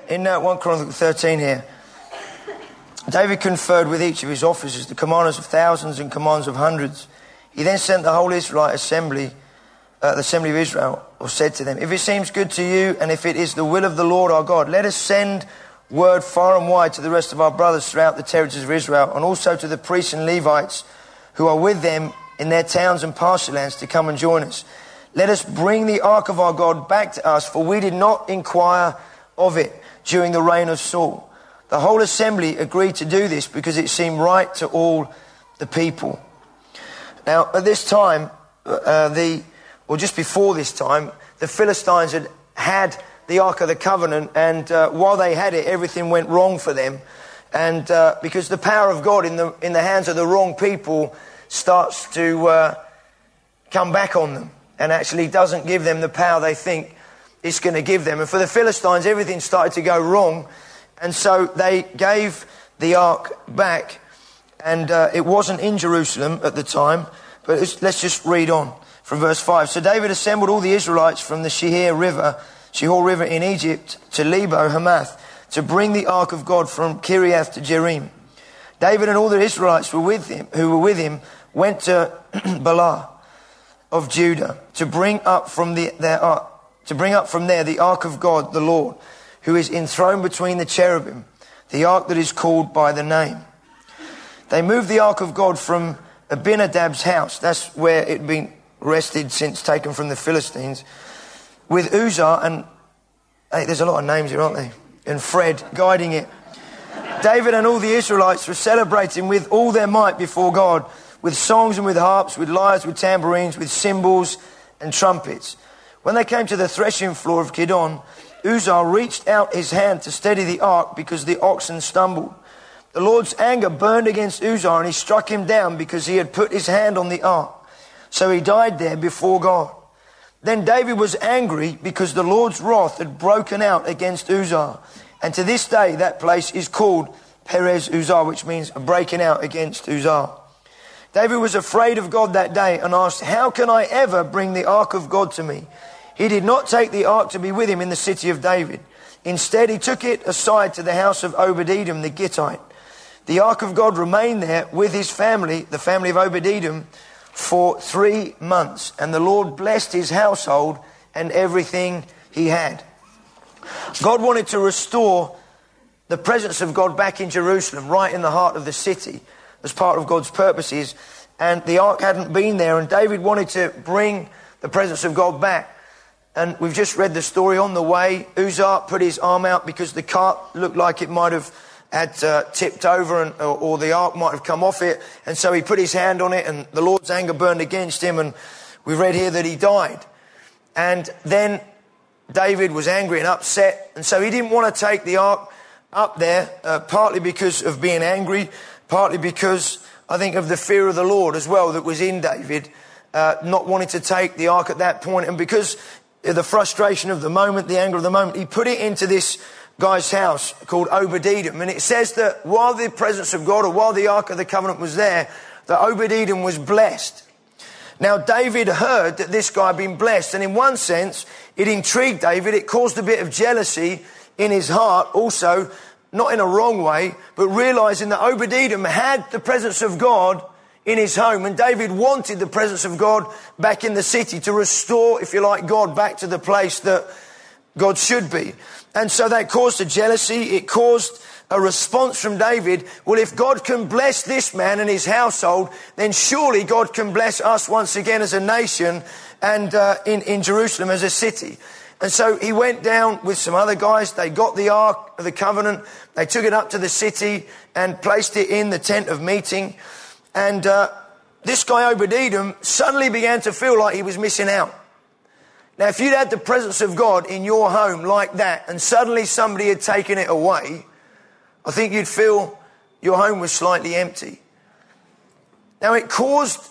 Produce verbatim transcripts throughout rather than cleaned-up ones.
in uh, First Chronicles thirteen here, David conferred with each of his officers, the commanders of thousands and commanders of hundreds. He then sent the whole Israelite assembly, uh, the assembly of Israel, or said to them, if it seems good to you, and if it is the will of the Lord our God, let us send word far and wide to the rest of our brothers throughout the territories of Israel, and also to the priests and Levites who are with them in their towns and pasture lands to come and join us. Let us bring the ark of our God back to us, for we did not inquire of it during the reign of Saul. The whole assembly agreed to do this because it seemed right to all the people. Now, at this time, uh, the, or just before this time, the Philistines had had the Ark of the Covenant, and uh, while they had it, everything went wrong for them. And uh, because the power of God in the in the hands of the wrong people starts to uh, come back on them, and actually doesn't give them the power they think it's going to give them. And for the Philistines, everything started to go wrong. And so they gave the ark back, and uh, it wasn't in Jerusalem at the time, but it's, let's just read on from verse five. So David assembled all the Israelites from the Shihor River, Shihor River in Egypt to Lebo Hamath to bring the ark of God from Kiriath to Jearim. David and all the Israelites were with him, who were with him went to Baalah of Judah to bring up from the, their ark, to bring up from there the ark of God, the Lord, who is enthroned between the cherubim, the ark that is called by the name. They moved the ark of God from Abinadab's house. That's where it had been rested since taken from the Philistines. With Uzzah and, hey, there's a lot of names here, aren't there? And Fred guiding it. David and all the Israelites were celebrating with all their might before God, with songs and with harps, with lyres, with tambourines, with cymbals and trumpets. When they came to the threshing floor of Kidon, Uzzah reached out his hand to steady the ark because the oxen stumbled. The Lord's anger burned against Uzzah, and he struck him down because he had put his hand on the ark. So he died there before God. Then David was angry because the Lord's wrath had broken out against Uzzah. And to this day that place is called Perez Uzzah, which means breaking out against Uzzah. David was afraid of God that day and asked, how can I ever bring the ark of God to me? He did not take the ark to be with him in the city of David. Instead, he took it aside to the house of Obed-Edom the Gittite. The ark of God remained there with his family, the family of Obed-Edom, for three months. And the Lord blessed his household and everything he had. God wanted to restore the presence of God back in Jerusalem, right in the heart of the city, as part of God's purposes. And the ark hadn't been there, and David wanted to bring the presence of God back. And we've just read the story on the way. Uzzah put his arm out because the cart looked like it might have had uh, tipped over, and, or, or the ark might have come off it. And so he put his hand on it, and the Lord's anger burned against him. And we read here that he died. And then David was angry and upset. And so he didn't want to take the ark up there, uh, partly because of being angry, partly because I think of the fear of the Lord as well that was in David, uh, not wanting to take the ark at that point. And because the frustration of the moment, the anger of the moment, he put it into this guy's house called Obed-Edom. And it says that while the presence of God, or while the Ark of the Covenant was there, that Obed-Edom was blessed. Now, David heard that this guy had been blessed. And in one sense, it intrigued David. It caused a bit of jealousy in his heart also, not in a wrong way, but realizing that Obed-Edom had the presence of God in his home, and David wanted the presence of God back in the city to restore, if you like, God back to the place that God should be. And so that caused a jealousy. It caused a response from David. Well, if God can bless this man and his household, then surely God can bless us once again as a nation and uh, in, in Jerusalem as a city. And so he went down with some other guys. They got the Ark of the Covenant. They took it up to the city and placed it in the tent of meeting. And uh, this guy Obed-Edom suddenly began to feel like he was missing out. Now, if you'd had the presence of God in your home like that, and suddenly somebody had taken it away, I think you'd feel your home was slightly empty. Now, it caused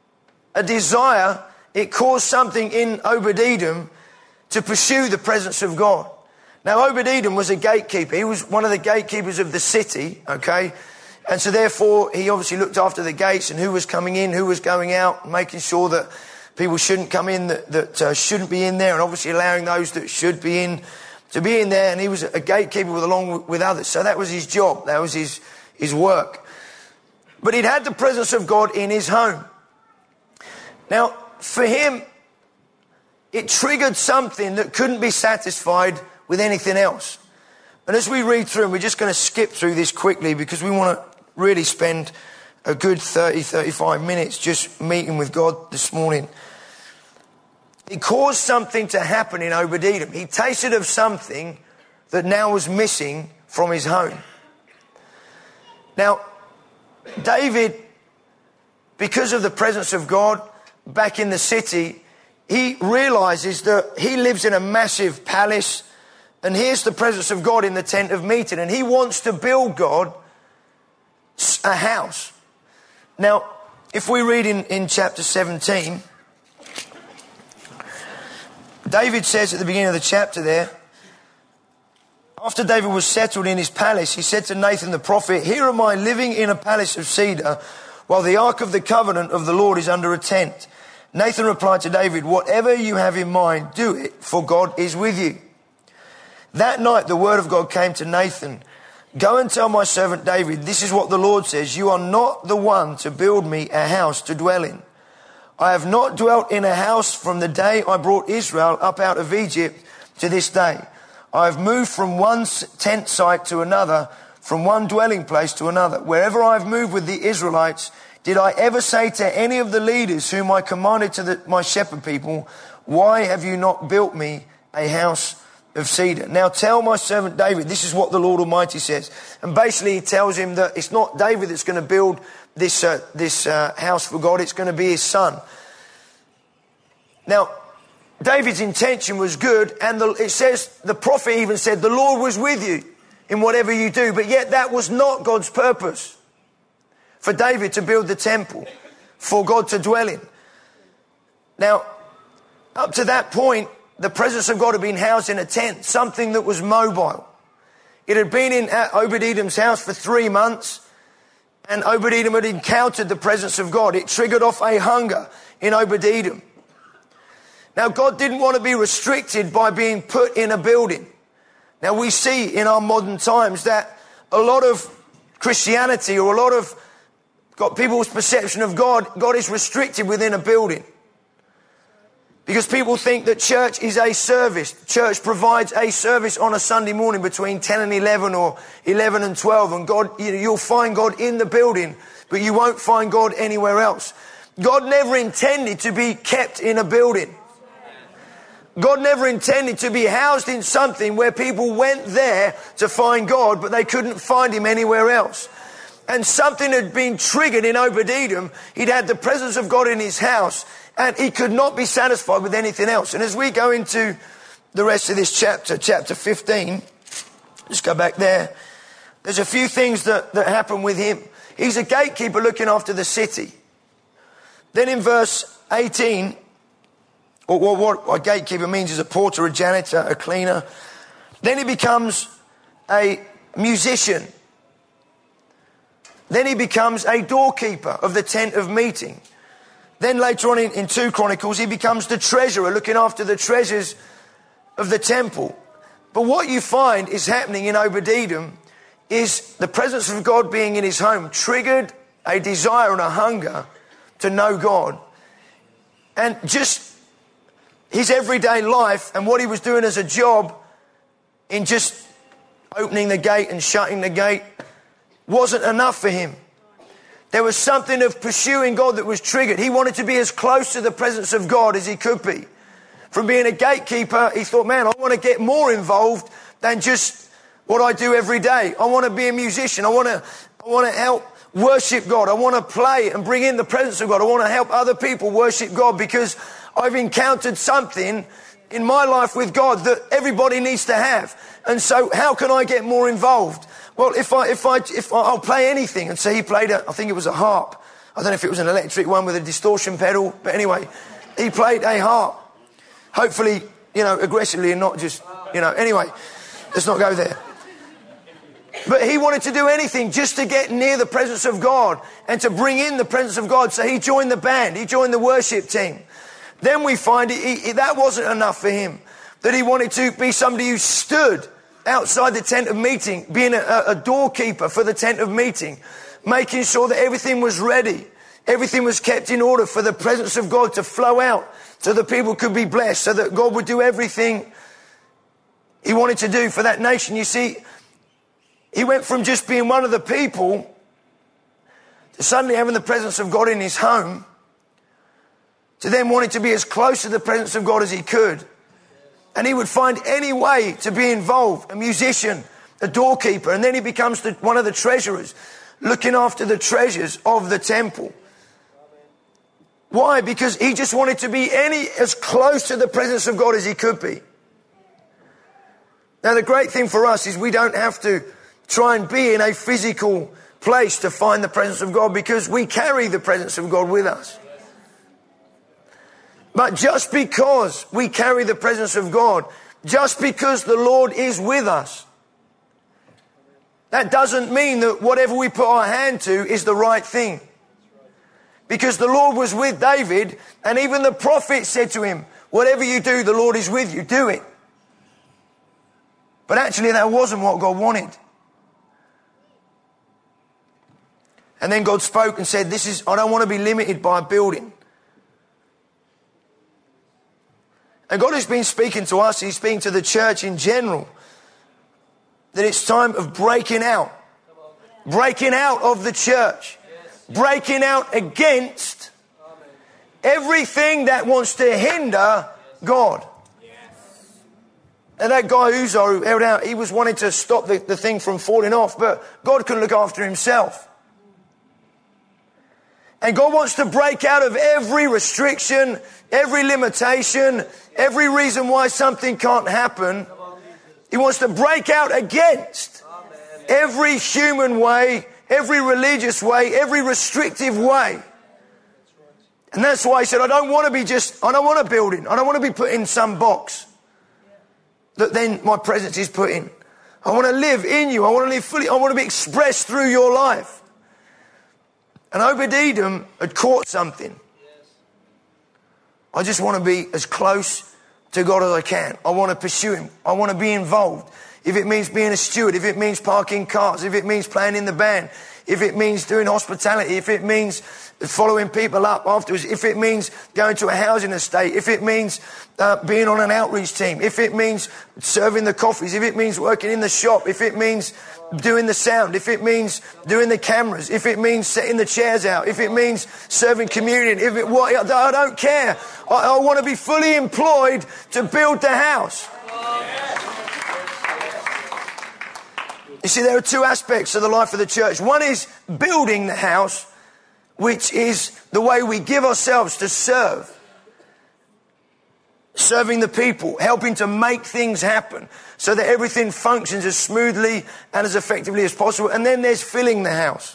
a desire, it caused something in Obed-Edom to pursue the presence of God. Now, Obed-Edom was a gatekeeper. He was one of the gatekeepers of the city, okay? And so therefore, he obviously looked after the gates and who was coming in, who was going out, making sure that people shouldn't come in that, that uh, shouldn't be in there, and obviously allowing those that should be in to be in there, and he was a gatekeeper with, along with others. So that was his job. That was his, his work. But he'd had the presence of God in his home. Now, for him, it triggered something that couldn't be satisfied with anything else. And as we read through, and we're just going to skip through this quickly because we want to really spend a good thirty, thirty-five minutes just meeting with God this morning. It caused something to happen in Obed-Edom. He tasted of something that now was missing from his home. Now, David, because of the presence of God back in the city, he realizes that he lives in a massive palace, and here's the presence of God in the tent of meeting, and he wants to build God a house. Now, if we read in, in chapter seventeen, David says at the beginning of the chapter there, after David was settled in his palace, he said to Nathan the prophet, "Here am I living in a palace of cedar, while the ark of the covenant of the Lord is under a tent." Nathan replied to David, "Whatever you have in mind, do it, for God is with you." That night the word of God came to Nathan, "Go and tell my servant David, this is what the Lord says, you are not the one to build me a house to dwell in. I have not dwelt in a house from the day I brought Israel up out of Egypt to this day. I have moved from one tent site to another, from one dwelling place to another. Wherever I have moved with the Israelites, did I ever say to any of the leaders whom I commanded to the, my shepherd people, why have you not built me a house of cedar? Now tell my servant David, this is what the Lord Almighty says." And basically he tells him that it's not David that's going to build this uh, this uh, house for God, it's going to be his son. Now, David's intention was good, and the, it says, the prophet even said, the Lord was with you in whatever you do, but yet that was not God's purpose for David to build the temple, for God to dwell in. Now, up to that point, the presence of God had been housed in a tent, something that was mobile. It had been in Obed-Edom's house for three months, and Obed-Edom had encountered the presence of God. It triggered off a hunger in Obed-Edom. Now, God didn't want to be restricted by being put in a building. Now, we see in our modern times that a lot of Christianity, or a lot of God, people's perception of God, God is restricted within a building. Because people think that church is a service. Church provides a service on a Sunday morning between ten and eleven, or eleven and twelve. And God, you'll find God in the building, but you won't find God anywhere else. God never intended to be kept in a building. God never intended to be housed in something where people went there to find God, but they couldn't find him anywhere else. And something had been triggered in Obed-Edom. He'd had the presence of God in his house, and he could not be satisfied with anything else. And as we go into the rest of this chapter, chapter fifteen, just go back there. There's a few things that, that happen with him. He's a gatekeeper looking after the city. Then in verse eighteen, or what a gatekeeper means is a porter, a janitor, a cleaner. Then he becomes a musician. Then he becomes a doorkeeper of the tent of meeting. Then later on in, in two Chronicles, he becomes the treasurer, looking after the treasures of the temple. But what you find is happening in Obed-Edom is the presence of God being in his home triggered a desire and a hunger to know God. And just his everyday life and what he was doing as a job in just opening the gate and shutting the gate wasn't enough for him. There was something of pursuing God that was triggered. He wanted to be as close to the presence of God as he could be. From being a gatekeeper, he thought, man, I want to get more involved than just what I do every day. I want to be a musician. I want to, I want to help worship God. I want to play and bring in the presence of God. I want to help other people worship God, because I've encountered something in my life with God that everybody needs to have. And so how can I get more involved? Well, if I, if I, if I, I'll play anything. And so he played a, I think it was a harp. I don't know if it was an electric one with a distortion pedal, but anyway, he played a harp. Hopefully, you know, aggressively and not just, you know, anyway, let's not go there. But he wanted to do anything just to get near the presence of God and to bring in the presence of God. So he joined the band. He joined the worship team. Then we find it, he, that wasn't enough for him. that he wanted to be somebody who stood outside the tent of meeting, being a, a doorkeeper for the tent of meeting, making sure that everything was ready, everything was kept in order for the presence of God to flow out so that people could be blessed, so that God would do everything he wanted to do for that nation. You see, he went from just being one of the people to suddenly having the presence of God in his home, to then wanting to be as close to the presence of God as he could. And he would find any way to be involved, a musician, a doorkeeper, and then he becomes the, one of the treasurers, looking after the treasures of the temple. Why? Because he just wanted to be any as close to the presence of God as he could be. Now the great thing for us is we don't have to try and be in a physical place to find the presence of God, because we carry the presence of God with us. But just because we carry the presence of God, just because the Lord is with us, that doesn't mean that whatever we put our hand to is the right thing. Because the Lord was with David, and even the prophet said to him, whatever you do, the Lord is with you, do it. But actually that wasn't what God wanted. And then God spoke and said, this is, I don't want to be limited by a building. And God has been speaking to us, he's speaking to the church in general, that it's time of breaking out. Breaking out of the church. Breaking out against everything that wants to hinder God. And that guy Uzzah who held out, he was wanting to stop the, the thing from falling off, but God couldn't look after himself. And God wants to break out of every restriction, every limitation, every reason why something can't happen. He wants to break out against every human way, every religious way, every restrictive way. And that's why he said, I don't want to be just, I don't want a building. I don't want to be put in some box that then my presence is put in. I want to live in you. I want to live fully. I want to be expressed through your life. And Obed-Edom had caught something. I just want to be as close to God as I can. I want to pursue him. I want to be involved. If it means being a steward, if it means parking cars, if it means playing in the band, if it means doing hospitality, if it means following people up afterwards, if it means going to a housing estate, if it means uh, being on an outreach team, if it means serving the coffees, if it means working in the shop, if it means doing the sound, if it means doing the cameras, if it means setting the chairs out, if it means serving communion, if it what I don't care. I, I want to be fully employed to build the house. You see, there are two aspects of the life of the church. One is building the house, which is the way we give ourselves to serve. Serving the people, helping to make things happen so that everything functions as smoothly and as effectively as possible. And then there's filling the house.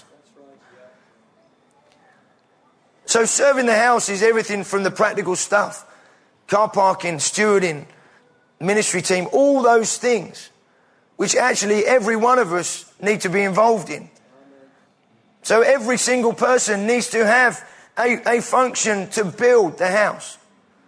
So serving the house is everything from the practical stuff. Car parking, stewarding, ministry team, all those things, which actually every one of us need to be involved in. So every single person needs to have a, a function to build the house.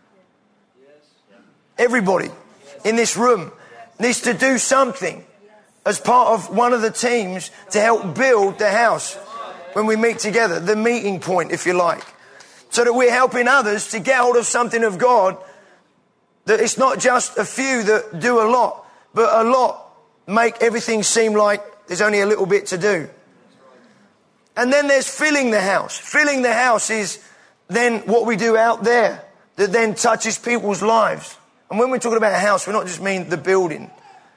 Everybody in this room needs to do something as part of one of the teams to help build the house when we meet together, the meeting point, if you like, so that we're helping others to get hold of something of God, that it's not just a few that do a lot, but a lot make everything seem like there's only a little bit to do. And then there's filling the house. Filling the house is then what we do out there that then touches people's lives. And when we're talking about a house, we're not just mean the building.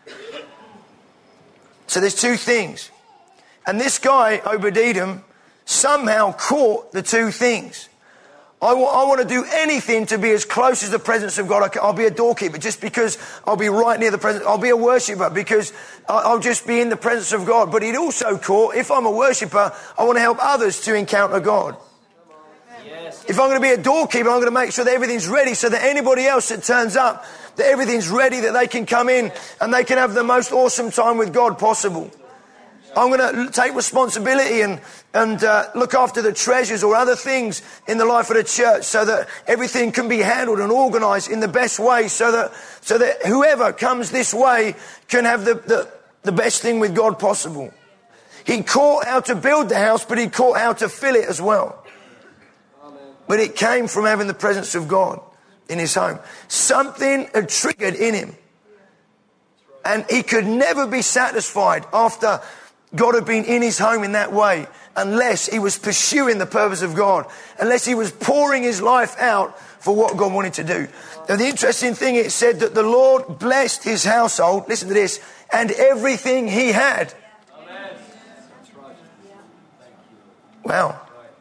So there's two things. And this guy, Obed-Edom, somehow caught the two things. I, w- I want to do anything to be as close as the presence of God. I'll be a doorkeeper just because I'll be right near the presence. I'll be a worshipper because I'll just be in the presence of God. But he'd also caught, if I'm a worshipper, I want to help others to encounter God. Yes. If I'm going to be a doorkeeper, I'm going to make sure that everything's ready so that anybody else that turns up, that everything's ready, that they can come in and they can have the most awesome time with God possible. I'm going to take responsibility and, and uh, look after the treasures or other things in the life of the church so that everything can be handled and organized in the best way so that, so that whoever comes this way can have the, the, the best thing with God possible. He taught how to build the house, but he taught how to fill it as well. But it came from having the presence of God in his home. Something had triggered in him. And he could never be satisfied after God had been in his home in that way unless he was pursuing the purpose of God, unless he was pouring his life out for what God wanted to do. Now the interesting thing, it said that the Lord blessed his household, listen to this, and everything he had. Amen. Wow.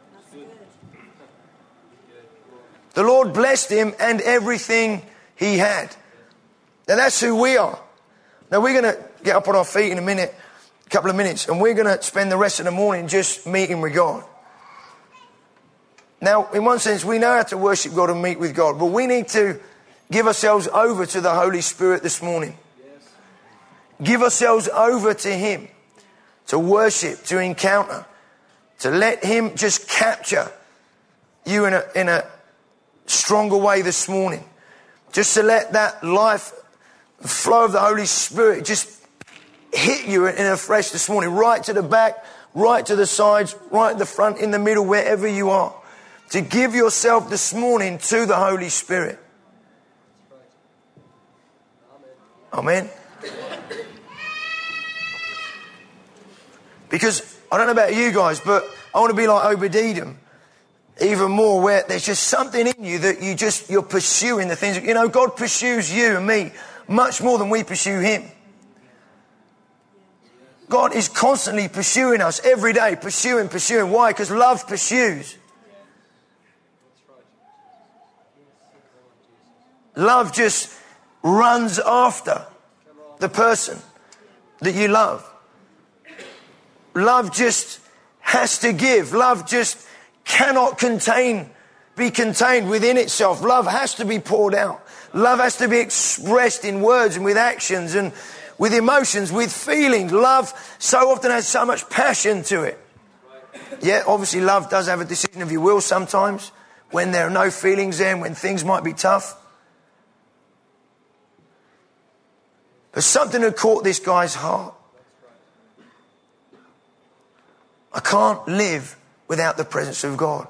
The Lord blessed him and everything he had. Now that's who we are. Now we're going to get up on our feet in a minute, a couple of minutes, and we're going to spend the rest of the morning just meeting with God. Now, in one sense, we know how to worship God and meet with God, but we need to give ourselves over to the Holy Spirit this morning. Yes. Give ourselves over to him, to worship, to encounter, to let him just capture you in a, in a stronger way this morning. Just to let that life, the flow of the Holy Spirit just hit you in a fresh this morning, right to the back, right to the sides, right at the front, in the middle, wherever you are. To give yourself this morning to the Holy Spirit. Amen. Because I don't know about you guys, but I want to be like Obed-Edom even more, where there's just something in you that you just, you're pursuing the things. You know, God pursues you and me much more than we pursue him. God is constantly pursuing us every day, pursuing, pursuing. Why? Because love pursues. Love just runs after the person that you love. Love just has to give. Love just cannot contain, be contained within itself. Love has to be poured out. Love has to be expressed in words and with actions and with emotions, with feelings. Love so often has so much passion to it. Yeah, obviously love does have a decision of your will sometimes when there are no feelings there and when things might be tough. But something had caught this guy's heart. I can't live without the presence of God.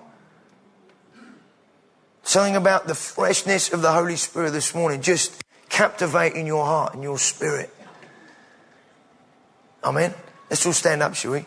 Something about the freshness of the Holy Spirit this morning just captivating your heart and your spirit. Amen. Let's all stand up, shall we?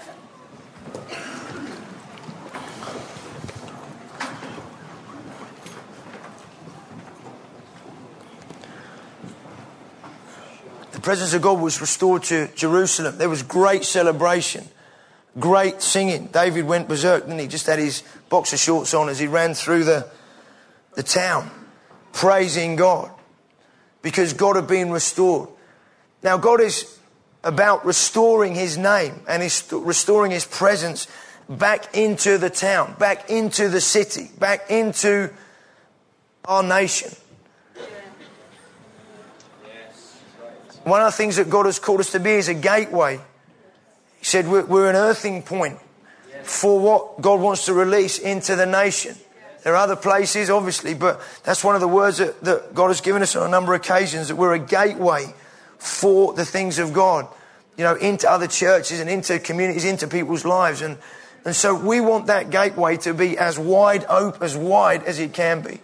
The presence of God was restored to Jerusalem. There was great celebration, great singing. David went berserk, didn't he? Just had his boxer shorts on as he ran through the, the town, praising God, because God had been restored. Now God is about restoring his name and he's restoring his presence back into the town, back into the city, back into our nation. One of the things that God has called us to be is a gateway. He said we're, we're an earthing point for what God wants to release into the nation. There are other places, obviously, but that's one of the words that, that God has given us on a number of occasions, that we're a gateway for the things of God, you know, into other churches and into communities, into people's lives. And, and so we want that gateway to be as wide open, as wide as it can be.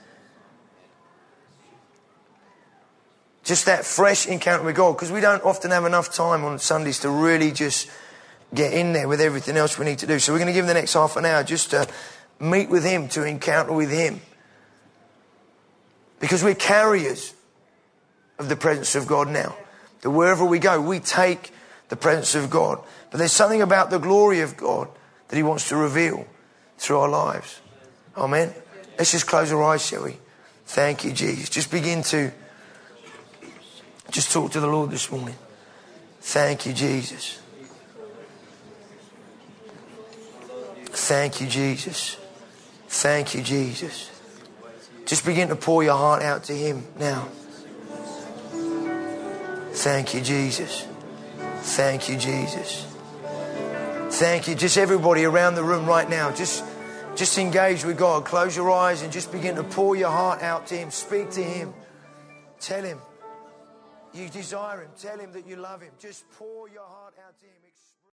Just that fresh encounter with God, because we don't often have enough time on Sundays to really just get in there with everything else we need to do. So we're going to give him the next half an hour just to meet with him, to encounter with him. Because we're carriers of the presence of God now. That wherever we go, we take the presence of God. But there's something about the glory of God that he wants to reveal through our lives. Amen. Let's just close our eyes, shall we? Thank you, Jesus. Just begin to just talk to the Lord this morning. Thank you, Jesus. Thank you, Jesus. Thank you, Jesus. Just begin to pour your heart out to him now. Thank you, Jesus. Thank you, Jesus. Thank you. Just everybody around the room right now, just, just engage with God. Close your eyes and just begin to pour your heart out to Him. Speak to Him. Tell Him you desire Him. Tell Him that you love Him. Just pour your heart out to Him.